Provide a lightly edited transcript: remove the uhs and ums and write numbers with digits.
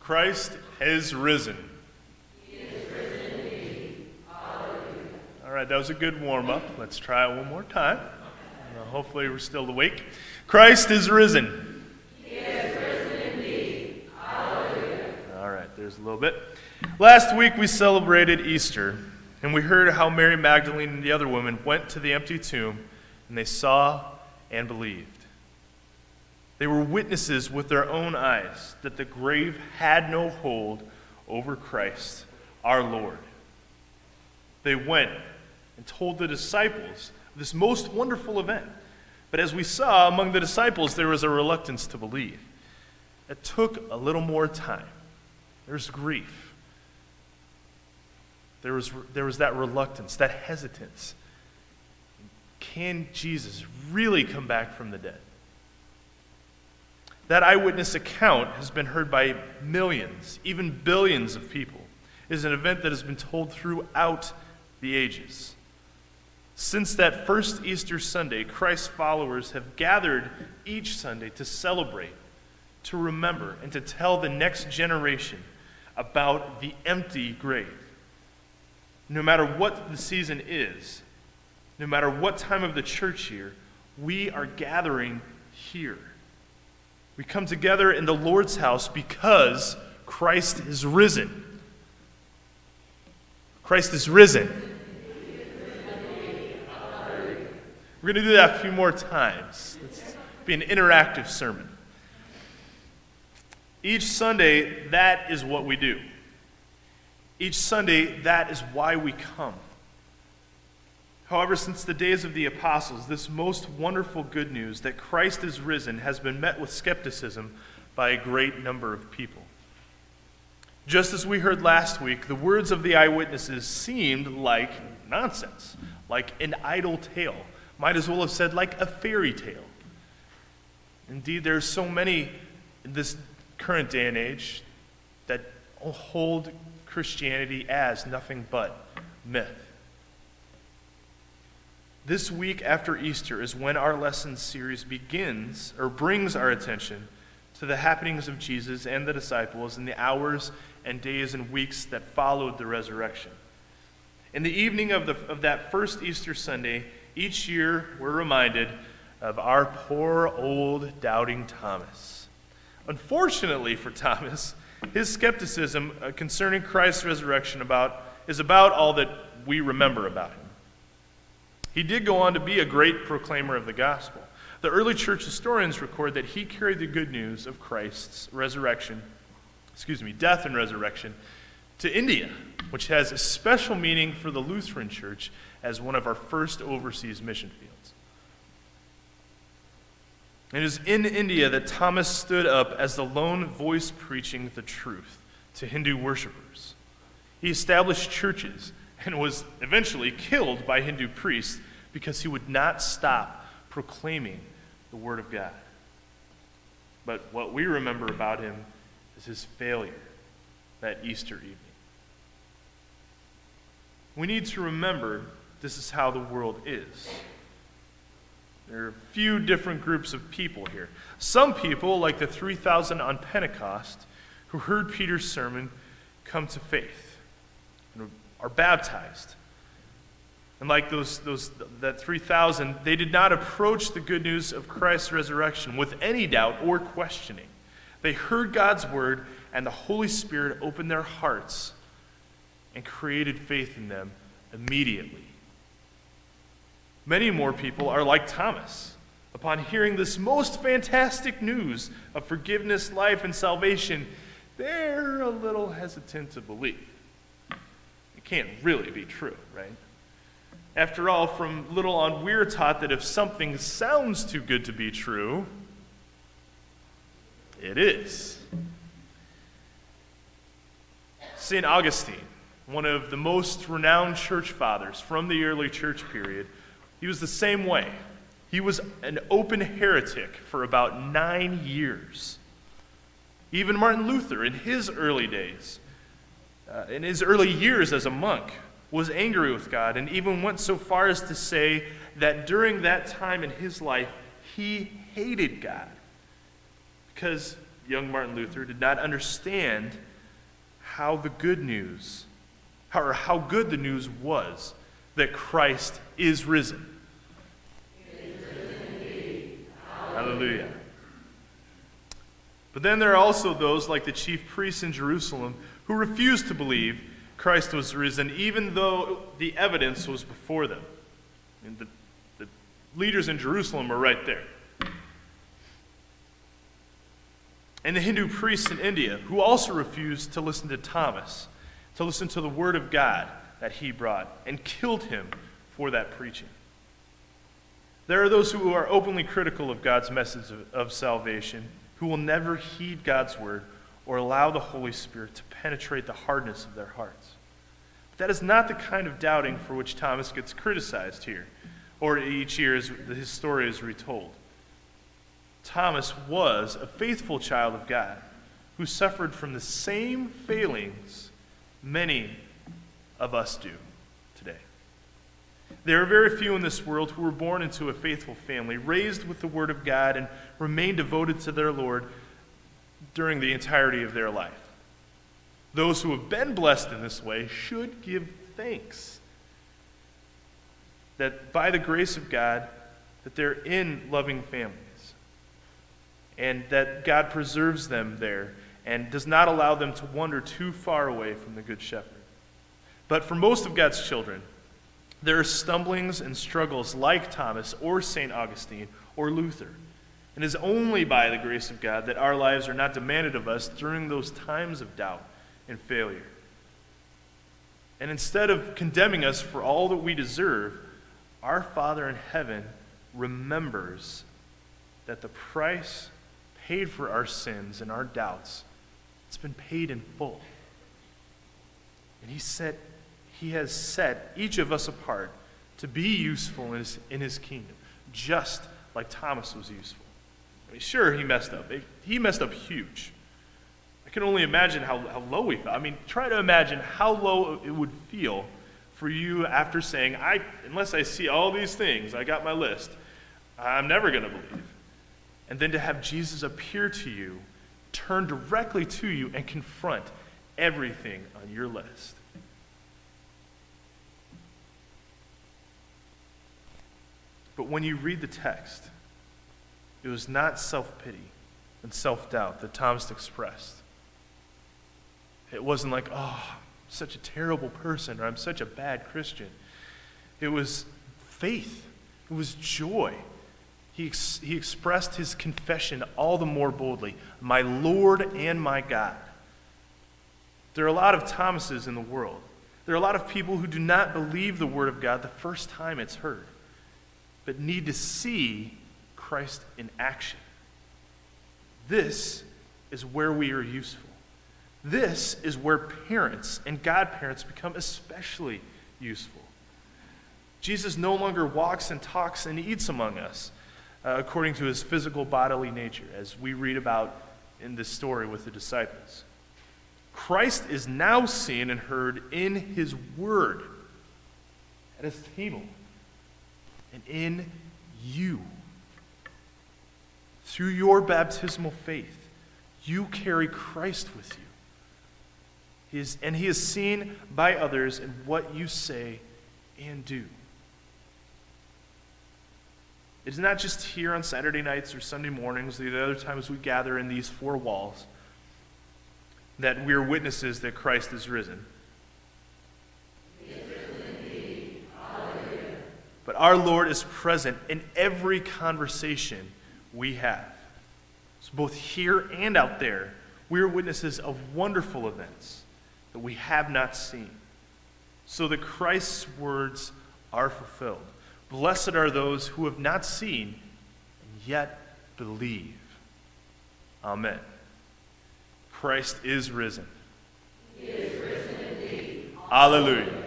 Christ is risen. He is risen indeed. Hallelujah. All right, that was a good warm-up. Let's try it one more time. Hopefully we're still awake. Christ is risen. He is risen indeed. Hallelujah. All right, there's a little bit. Last week we celebrated Easter, and we heard how Mary Magdalene and the other women went to the empty tomb, and they saw and believed. They were witnesses with their own eyes that the grave had no hold over Christ, our Lord. They went and told the disciples this most wonderful event. But as we saw, among the disciples, there was a reluctance to believe. It took a little more time. There's grief. There was that reluctance, that hesitance. Can Jesus really come back from the dead? That eyewitness account has been heard by millions, even billions of people. It is an event that has been told throughout the ages. Since that first Easter Sunday, Christ's followers have gathered each Sunday to celebrate, to remember, and to tell the next generation about the empty grave. No matter what the season is, no matter what time of the church year, we are gathering here. We come together in the Lord's house because Christ is risen. Christ is risen. We're going to do that a few more times. It's be an interactive sermon. Each Sunday, that is what we do. Each Sunday, that is why we come. However, since the days of the apostles, this most wonderful good news that Christ is risen has been met with skepticism by a great number of people. Just as we heard last week, the words of the eyewitnesses seemed like nonsense, like an idle tale. Might as well have said like a fairy tale. Indeed, there are so many in this current day and age that hold Christianity as nothing but myth. This week after Easter is when our lesson series begins, or brings our attention to the happenings of Jesus and the disciples in the hours and days and weeks that followed the resurrection. In the evening of that first Easter Sunday, each year we're reminded of our poor old doubting Thomas. Unfortunately for Thomas, his skepticism concerning Christ's resurrection is about all that we remember about him. He did go on to be a great proclaimer of the gospel. The early church historians record that he carried the good news of Christ's death and resurrection to India, which has a special meaning for the Lutheran Church as one of our first overseas mission fields. It is in India that Thomas stood up as the lone voice preaching the truth to Hindu worshipers. He established churches and was eventually killed by Hindu priests because he would not stop proclaiming the Word of God. But what we remember about him is his failure that Easter evening. We need to remember this is how the world is. There are a few different groups of people here. Some people, like the 3,000 on Pentecost, who heard Peter's sermon, come to faith and are baptized. And like that 3,000, they did not approach the good news of Christ's resurrection with any doubt or questioning. They heard God's word, and the Holy Spirit opened their hearts and created faith in them immediately. Many more people are like Thomas. Upon hearing this most fantastic news of forgiveness, life, and salvation, they're a little hesitant to believe. It can't really be true, right? After all, from little on, we're taught that if something sounds too good to be true, it is. St. Augustine, one of the most renowned church fathers from the early church period, he was the same way. He was an open heretic for about 9 years. Even Martin Luther, in his early days, in his early years as a monk, was angry with God and even went so far as to say that during that time in his life, he hated God because young Martin Luther, did not understand how good the news was that Christ is risen. He is risen indeed. Hallelujah. But then there are also those, like the chief priests in Jerusalem, who refused to believe Christ was risen, even though the evidence was before them. And the leaders in Jerusalem were right there. And the Hindu priests in India, who also refused to listen to Thomas, to listen to the word of God that he brought, and killed him for that preaching. There are those who are openly critical of God's message of salvation, who will never heed God's word or allow the Holy Spirit to penetrate the hardness of their hearts. But that is not the kind of doubting for which Thomas gets criticized here, or each year as his story is retold. Thomas was a faithful child of God who suffered from the same failings many of us do today. There are very few in this world who were born into a faithful family, raised with the Word of God, and remain devoted to their Lord during the entirety of their life. Those who have been blessed in this way should give thanks that by the grace of God, that they're in loving families, and that God preserves them there and does not allow them to wander too far away from the Good Shepherd. But for most of God's children, there are stumblings and struggles like Thomas or St. Augustine or Luther. And it is only by the grace of God that our lives are not demanded of us during those times of doubt and failure. And instead of condemning us for all that we deserve, our Father in heaven remembers that the price paid for our sins and our doubts, it's been paid in full. And He has set each of us apart to be useful in his kingdom, just like Thomas was useful. I mean, sure, he messed up. He messed up huge. I can only imagine how low he felt. I mean, try to imagine how low it would feel for you after saying, unless I see all these things, I got my list, I'm never going to believe. And then to have Jesus appear to you, turn directly to you, and confront everything on your list. But when you read the text, it was not self-pity and self-doubt that Thomas expressed. It wasn't like, oh, I'm such a terrible person, or I'm such a bad Christian. It was faith. It was joy. He expressed his confession all the more boldly, my Lord and my God. There are a lot of Thomases in the world. There are a lot of people who do not believe the word of God the first time it's heard, but need to see Christ in action. This is where we are useful. This is where parents and godparents become especially useful. Jesus no longer walks and talks and eats among us according to his physical bodily nature, as we read about in this story with the disciples. Christ is now seen and heard in his word, at his table, and in you. Through your baptismal faith, you carry Christ with you. He is seen by others in what you say and do. It is not just here on Saturday nights or Sunday mornings, the other times we gather in these four walls, that we are witnesses that Christ is risen. He is risen indeed. Hallelujah. But our Lord is present in every conversation we have. So both here and out there, we are witnesses of wonderful events that we have not seen, so that Christ's words are fulfilled. Blessed are those who have not seen and yet believe. Amen. Christ is risen. He is risen indeed. Hallelujah.